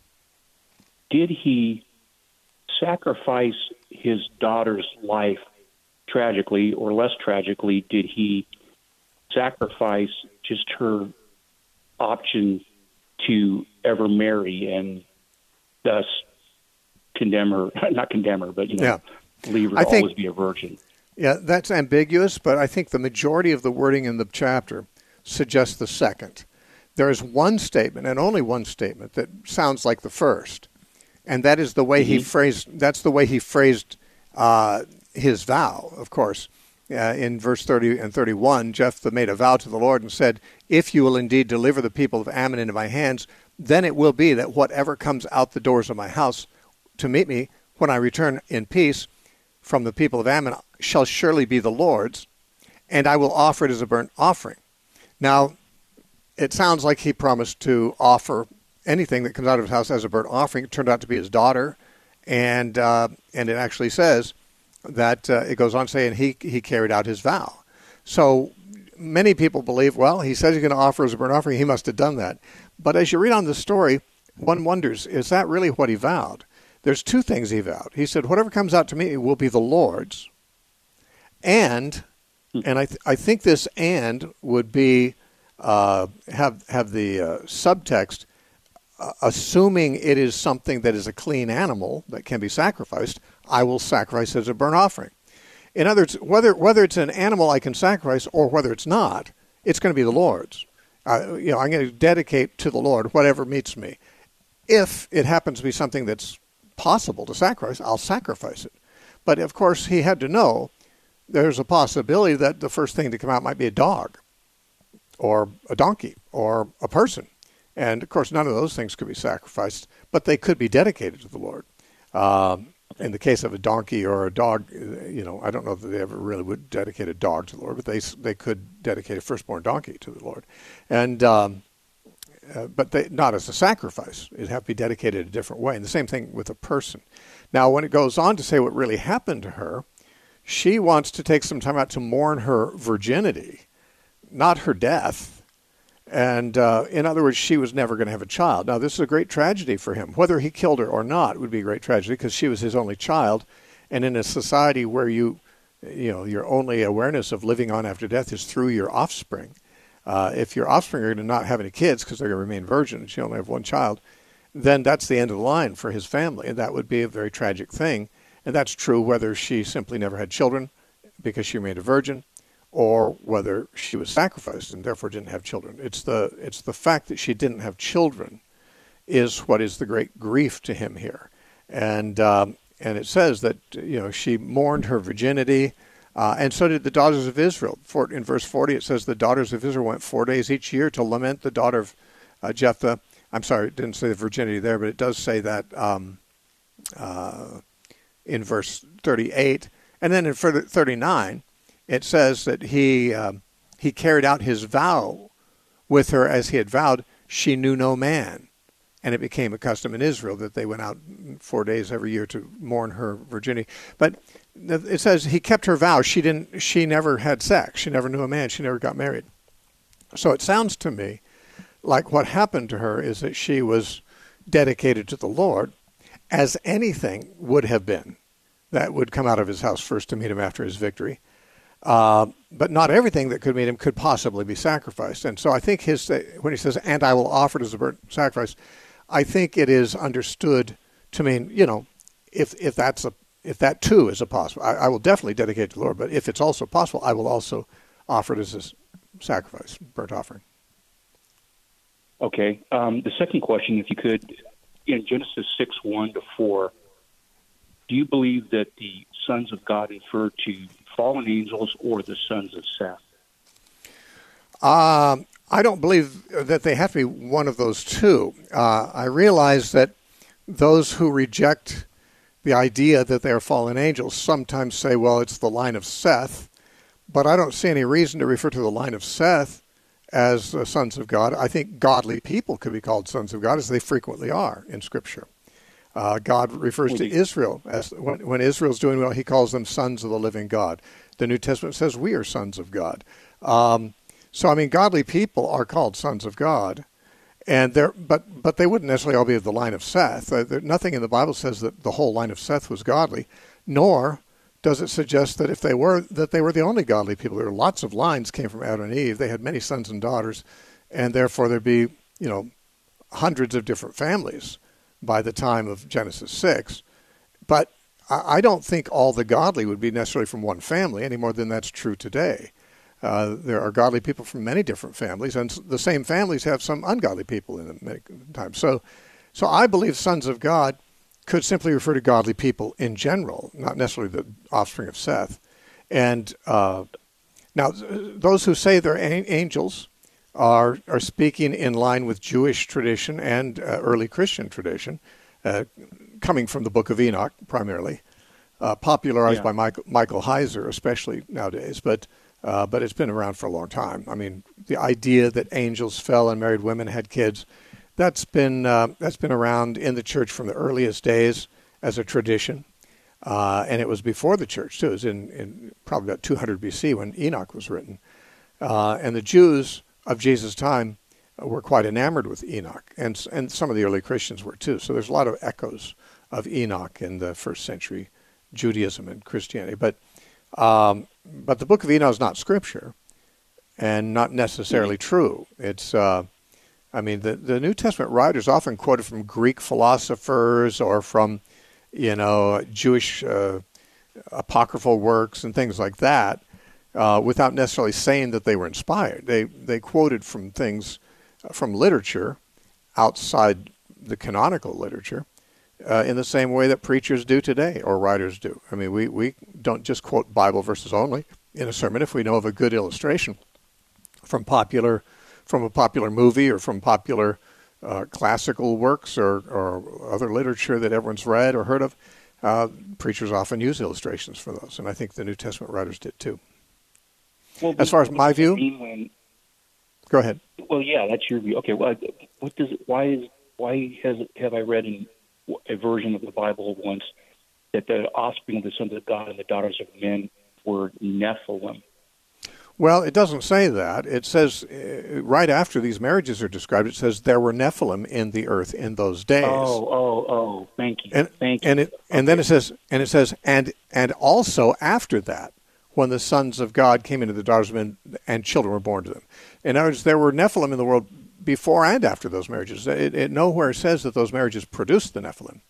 did he sacrifice his daughter's life tragically, or less tragically, did he sacrifice just her option to ever marry and thus condemn her, not condemn her, but, you know, yeah. leave her I to think, always be a virgin? Yeah, that's ambiguous, but I think the majority of the wording in the chapter suggests the second. There is one statement, and only one statement, that sounds like the first, and that is the way mm-hmm. he phrased. That's the way he phrased uh, his vow. Of course, uh, in verse thirty and thirty-one, Jephthah made a vow to the Lord and said, "If you will indeed deliver the people of Ammon into my hands, then it will be that whatever comes out the doors of my house to meet me when I return in peace from the people of Ammon shall surely be the Lord's, and I will offer it as a burnt offering." Now, it sounds like he promised to offer anything that comes out of his house as a burnt offering. It turned out to be his daughter, and uh, and it actually says that uh, it goes on saying he he carried out his vow. So many people believe, well, he says he's going to offer as a burnt offering. He must have done that. But as you read on the story, one wonders, is that really what he vowed? There's two things he vowed. He said, whatever comes out to me will be the Lord's. And, and I th- I think this and would be, uh, have, have the uh, subtext, uh, assuming it is something that is a clean animal that can be sacrificed, I will sacrifice as a burnt offering. In other words, whether, whether it's an animal I can sacrifice or whether it's not, it's going to be the Lord's. Uh, you know, I'm going to dedicate to the Lord whatever meets me. If it happens to be something that's possible to sacrifice, I'll sacrifice it. But of course, he had to know there's a possibility that the first thing to come out might be a dog or a donkey or a person. And of course, none of those things could be sacrificed, but they could be dedicated to the Lord. Um, in the case of a donkey or a dog, you know, I don't know that they ever really would dedicate a dog to the Lord, but they they could dedicate a firstborn donkey to the Lord. And um, uh, but they, not as a sacrifice. It'd have to be dedicated a different way. And the same thing with a person. Now, when it goes on to say what really happened to her, she wants to take some time out to mourn her virginity, not her death. And uh, in other words, she was never going to have a child. Now, this is a great tragedy for him. Whether he killed her or not would be a great tragedy because she was his only child. And in a society where you, you know, your only awareness of living on after death is through your offspring, uh, if your offspring are going to not have any kids because they're going to remain virgin, and she only have one child, then that's the end of the line for his family, and that would be a very tragic thing. And that's true whether she simply never had children because she remained a virgin, or whether she was sacrificed and therefore didn't have children. It's the it's the fact that she didn't have children is what is the great grief to him here. And um, and it says that, you know, she mourned her virginity, uh, and so did the daughters of Israel. For, in verse forty, it says the daughters of Israel went four days each year to lament the daughter of uh, Jephthah. I'm sorry, it didn't say the virginity there, but it does say that um, uh, in verse thirty-eight. And then in thirty-nine, it says that he um, he carried out his vow with her as he had vowed. She knew no man. And it became a custom in Israel that they went out four days every year to mourn her virginity. But it says he kept her vow. She didn't. She never had sex. She never knew a man. She never got married. So it sounds to me like what happened to her is that she was dedicated to the Lord, as anything would have been that would come out of his house first to meet him after his victory. Uh, but not everything that could meet him could possibly be sacrificed. And so I think his when he says, "And I will offer it as a burnt sacrifice," I think it is understood to mean, you know, if if that's a if that too is a possible, I, I will definitely dedicate it to the Lord. But if it's also possible, I will also offer it as a sacrifice, burnt offering. Okay. Um, the second question, if you could, in Genesis six one to four, do you believe that the sons of God refer to fallen angels or the sons of Seth? Um. I don't believe that they have to be one of those two. Uh, I realize that those who reject the idea that they are fallen angels sometimes say, well, it's the line of Seth, but I don't see any reason to refer to the line of Seth as uh, sons of God. I think godly people could be called sons of God, as they frequently are in Scripture. Uh, God refers to Israel as when, when Israel's doing well, he calls them sons of the living God. The New Testament says we are sons of God. Um, So, I mean, godly people are called sons of God, and they're, but but they wouldn't necessarily all be of the line of Seth. Uh, there, nothing in the Bible says that the whole line of Seth was godly, nor does it suggest that if they were, that they were the only godly people. There are lots of lines came from Adam and Eve. They had many sons and daughters, and therefore there'd be, you know, hundreds of different families by the time of Genesis six. But I, I don't think all the godly would be necessarily from one family any more than that's true today. Uh, there are godly people from many different families, and the same families have some ungodly people in them many times. So, so I believe sons of God could simply refer to godly people in general, not necessarily the offspring of Seth. And uh, now, those who say they're angels are are speaking in line with Jewish tradition and uh, early Christian tradition, uh, coming from the Book of Enoch primarily, uh, popularized yeah. by Michael, Michael Heiser, especially nowadays, but. Uh, but it's been around for a long time. I mean, the idea that angels fell and married women, had kids, that's been uh, that's been around in the church from the earliest days as a tradition. Uh, and it was before the church, too. It was in, in probably about two hundred B C when Enoch was written. Uh, and the Jews of Jesus' time were quite enamored with Enoch. And, and some of the early Christians were, too. So there's a lot of echoes of Enoch in the first century Judaism and Christianity. But um, But the Book of Enoch is not Scripture, and not necessarily true. It's, uh, I mean, the, the New Testament writers often quoted from Greek philosophers or from, you know, Jewish uh, apocryphal works and things like that, uh, without necessarily saying that they were inspired. They they quoted from things, from literature, outside the canonical literature, Uh, in the same way that preachers do today, or writers do. I mean, we, we don't just quote Bible verses only in a sermon. If we know of a good illustration from popular, from a popular movie or from popular uh, classical works or, or other literature that everyone's read or heard of, uh, preachers often use illustrations for those. And I think the New Testament writers did too. Well, as far as my view, when, go ahead. Well, yeah, that's your view. Okay, well, what does why is why has have I read in a version of the Bible once that the offspring of the sons of God and the daughters of men were Nephilim? Well, it doesn't say that. It says, uh, right after these marriages are described, it says there were Nephilim in the earth in those days. Oh, oh, oh, thank you. And, thank and you. It, and then it says, and it says, and and also after that, when the sons of God came into the daughters of men and children were born to them. In other words, there were Nephilim in the world before and after those marriages. It, it nowhere says that those marriages produced the Nephilim.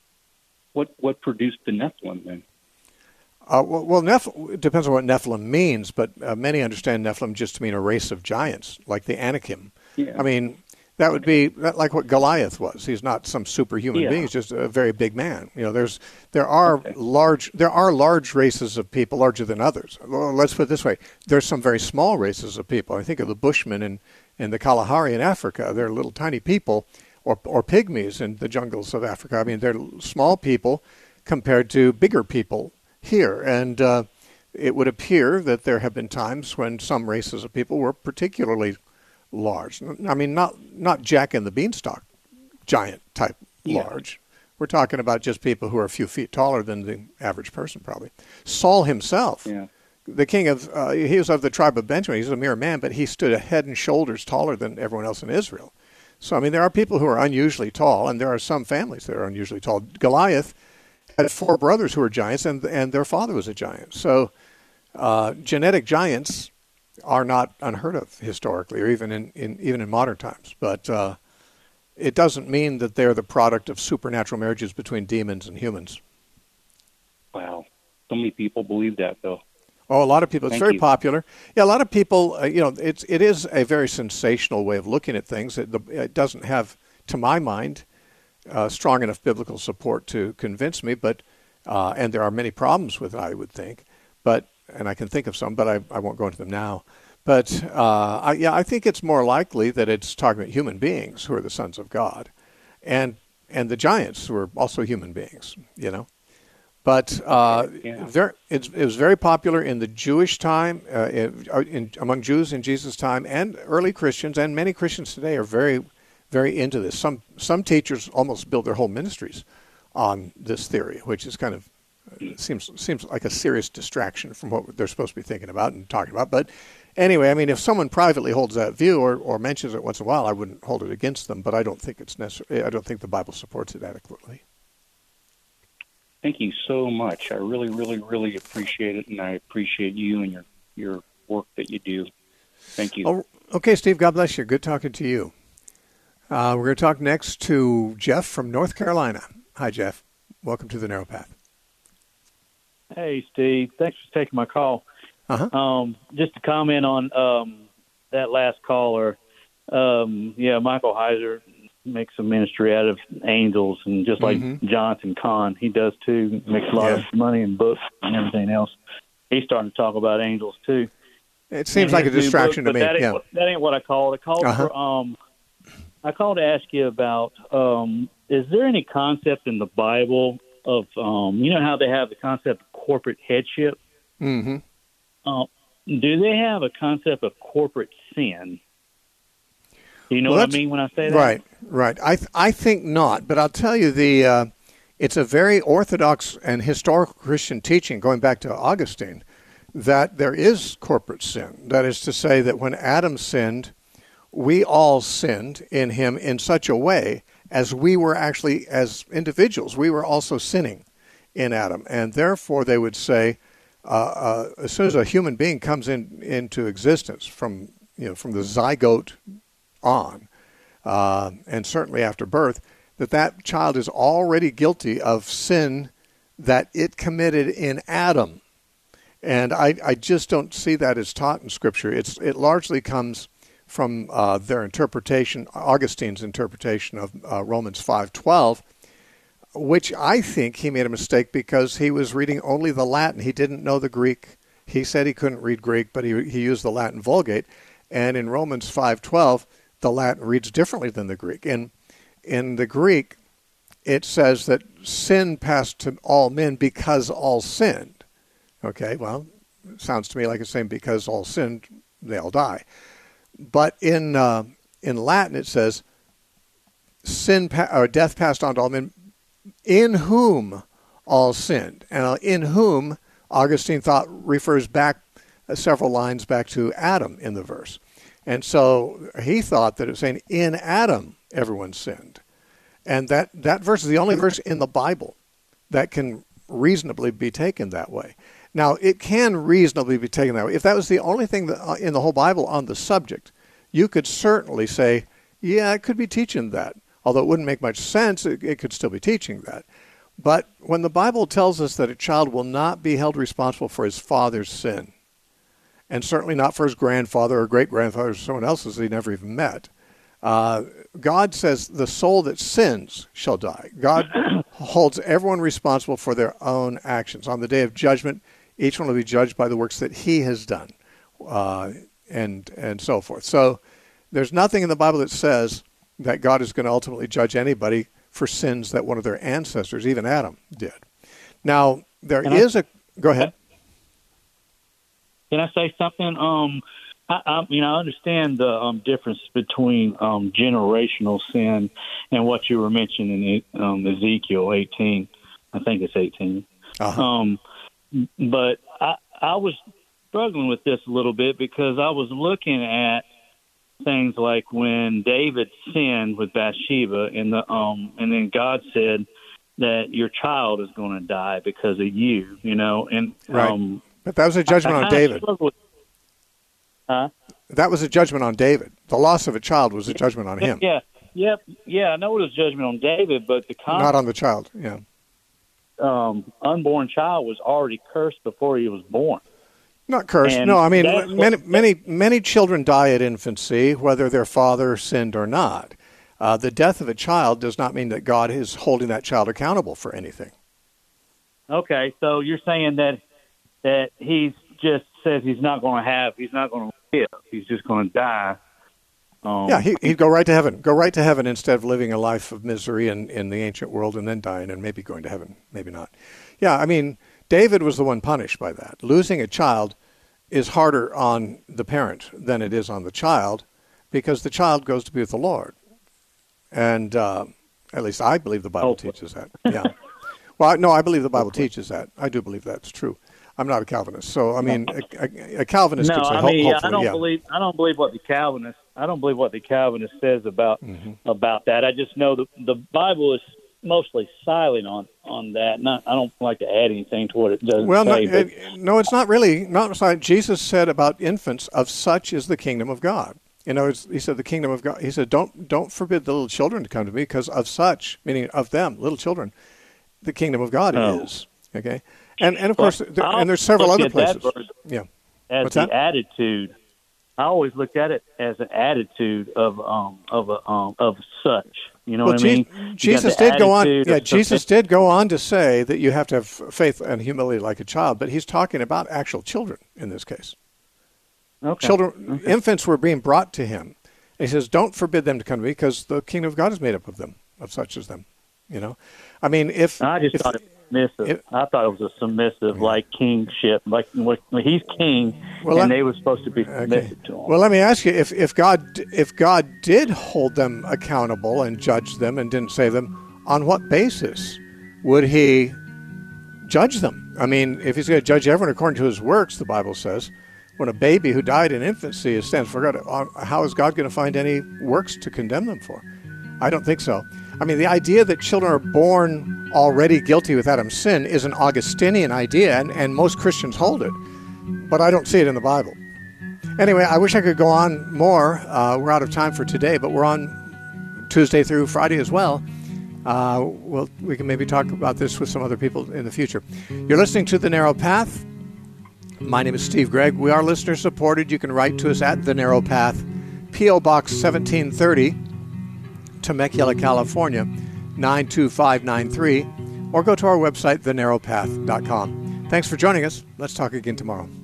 What what produced the Nephilim then? Uh, well, well Neph- it depends on what Nephilim means, but uh, many understand Nephilim just to mean a race of giants, like the Anakim. Yeah. I mean, that would be like what Goliath was. He's not some superhuman yeah. being; he's just a very big man. You know, there's there are okay. large there are large races of people, larger than others. Well, let's put it this way: there's some very small races of people. I think of the Bushmen in, in the Kalahari in Africa. They're little tiny people, or or pygmies in the jungles of Africa. I mean, they're small people compared to bigger people here, and uh, it would appear that there have been times when some races of people were particularly large. I mean, not not Jack and the Beanstalk giant type yeah. large. We're talking about just people who are a few feet taller than the average person, probably. Saul himself, yeah. the king of, uh, he was of the tribe of Benjamin. He was a mere man, but he stood a head and shoulders taller than everyone else in Israel. So, I mean, there are people who are unusually tall, and there are some families that are unusually tall. Goliath had four brothers who were giants, and and their father was a giant. So uh, genetic giants are not unheard of historically, or even in, in even in modern times. But uh, it doesn't mean that they're the product of supernatural marriages between demons and humans. Wow, so many people believe that, though. Oh, a lot of people. It's Thank very you. popular. Yeah, a lot of people. Uh, you know, it's it is a very sensational way of looking at things. It, the, it doesn't have, to my mind, uh, strong enough biblical support to convince me. But uh, and there are many problems with it, I would think. But and I can think of some, but I, I won't go into them now. But uh, I, yeah, I think it's more likely that it's talking about human beings who are the sons of God, and and the giants who are also human beings. You know. But uh, yeah. there, it's, it was very popular in the Jewish time, uh, in, in, among Jews in Jesus' time, and early Christians, and many Christians today are very, very into this. Some some teachers almost build their whole ministries on this theory, which is kind of seems seems like a serious distraction from what they're supposed to be thinking about and talking about. But anyway, I mean, if someone privately holds that view or, or mentions it once in a while, I wouldn't hold it against them. But I don't think it's necessary. I don't think the Bible supports it adequately. Thank you so much. I really, really, really appreciate it, and I appreciate you and your, your work that you do. Thank you. Oh, okay, Steve, God bless you. Good talking to you. Uh, we're going to talk next to Jeff from North Carolina. Hi, Jeff. Welcome to the Narrow Path. Hey, Steve. Thanks for taking my call. Uh-huh. Um, just to comment on um, that last caller, um, yeah, Michael Heiser makes a ministry out of angels, and just like mm-hmm. Jonathan Cahn, he does too, makes a lot yeah. of money in books and everything else. He's starting to talk about angels too. It seems and like a distraction book, to me. That ain't, yeah. what, that ain't what I called. I called uh-huh. for, um, I called to ask you about, um, is there any concept in the Bible of, um, you know how they have the concept of corporate headship? Mm-hmm. Uh, do they have a concept of corporate sin? Do you know well, what I mean when I say that? Right, right. I th- I think not, but I'll tell you, the uh, it's a very orthodox and historical Christian teaching, going back to Augustine, that there is corporate sin. That is to say that when Adam sinned, we all sinned in him in such a way as we were actually, as individuals, we were also sinning in Adam. And therefore, they would say, uh, uh, as soon as a human being comes in into existence from, you know, from the zygote on, uh, and certainly after birth, that that child is already guilty of sin that it committed in Adam. And I, I just don't see that as taught in Scripture. It's it largely comes from uh, their interpretation, Augustine's interpretation of uh, Romans five twelve, which I think he made a mistake because he was reading only the Latin. He didn't know the Greek. He said he couldn't read Greek, but he he used the Latin Vulgate. And in Romans five twelve, the Latin reads differently than the Greek. In in the Greek, it says that sin passed to all men because all sinned. Okay, well, it sounds to me like it's saying because all sinned, they all die. But in uh, in Latin, it says sin pa- or death passed on to all men, in whom all sinned. And uh, in whom, Augustine thought, refers back uh, several lines back to Adam in the verse. And so he thought that it was saying, in Adam, everyone sinned. And that, that verse is the only verse in the Bible that can reasonably be taken that way. Now, it can reasonably be taken that way. If that was the only thing that, uh, in the whole Bible on the subject, you could certainly say, yeah, it could be teaching that. Although it wouldn't make much sense, it, it could still be teaching that. But when the Bible tells us that a child will not be held responsible for his father's sin, and certainly not for his grandfather or great-grandfather or someone else's he never even met, uh, God says the soul that sins shall die. God holds everyone responsible for their own actions. On the day of judgment, each one will be judged by the works that he has done, uh, and and so forth. So there's nothing in the Bible that says that God is going to ultimately judge anybody for sins that one of their ancestors, even Adam, did. Now, there Can is I, a... Go ahead. Can I say something? Um, I, I, you know, I understand the um, difference between um, generational sin and what you were mentioning in um, Ezekiel eighteen. I think it's eighteen. Uh-huh. Um, but I, I was struggling with this a little bit because I was looking at things like when David sinned with Bathsheba, and the um, and then God said that your child is going to die because of you. You know, and right. um, but that was a judgment I, I on David. With, huh? That was a judgment on David. The loss of a child was a judgment on him. Yeah, yeah, yeah. I know it was judgment on David, but the con- not on the child. Yeah, um, unborn child was already cursed before he was born. Not cursed. And no, I mean what, many, many, many children die at infancy, whether their father sinned or not. Uh, the death of a child does not mean that God is holding that child accountable for anything. Okay, so you're saying that that he just says he's not going to have, he's not going to live, he's just going to die. Um, yeah, he, he'd go right to heaven. Go right to heaven instead of living a life of misery in, in the ancient world and then dying and maybe going to heaven, maybe not. Yeah, I mean, David was the one punished by that. Losing a child is harder on the parent than it is on the child because the child goes to be with the Lord. And uh, at least I believe the Bible Hopefully. teaches that. Yeah. Well, no, I believe the Bible Hopefully. teaches that. I do believe that's true. I'm not a Calvinist, so I mean, a, a, a Calvinist no, could say, I mean, hopefully, I don't yeah. believe. I don't believe what the Calvinist. I don't believe what the Calvinist says about mm-hmm. about that. I just know that the Bible is mostly silent on on that. Not, I don't like to add anything to what it doesn't well, say. No, but, it, no, it's not really. Not silent. Jesus said about infants, "Of such is the kingdom of God." You know, it's, he said the kingdom of God. He said, "Don't don't forbid the little children to come to me, because of such," meaning of them, little children, the kingdom of God oh. is. Okay. And and of well, course, there, and there's several other places. Yeah. As What's the that? attitude, I always looked at it as an attitude of um of a um of such. You know well, what I mean? Je- Jesus did go on. Yeah, Jesus submission. did go on to say that you have to have faith and humility like a child, but he's talking about actual children in this case. Okay. Children, okay. infants were being brought to him. And he says, "Don't forbid them to come to me, because the kingdom of God is made up of them, of such as them." You know, I mean, if I just if, thought it was submissive. It, I thought it was a submissive, yeah. like kingship, like when he's king, well, and let, they were supposed to be submissive okay. to him. Well, let me ask you: if if God if God did hold them accountable and judge them and didn't save them, on what basis would He judge them? I mean, if He's going to judge everyone according to His works, the Bible says, when a baby who died in infancy is stands for God, how is God going to find any works to condemn them for? I don't think so. I mean, the idea that children are born already guilty with Adam's sin is an Augustinian idea, and, and most Christians hold it. But I don't see it in the Bible. Anyway, I wish I could go on more. Uh, we're out of time for today, but we're on Tuesday through Friday as well. Uh, we'll, we can maybe talk about this with some other people in the future. You're listening to The Narrow Path. My name is Steve Gregg. We are listener-supported. You can write to us at The Narrow Path, P O. Box seventeen thirty, Temecula, California, nine two five nine three, or go to our website, the narrow path dot com. Thanks for joining us. Let's talk again tomorrow.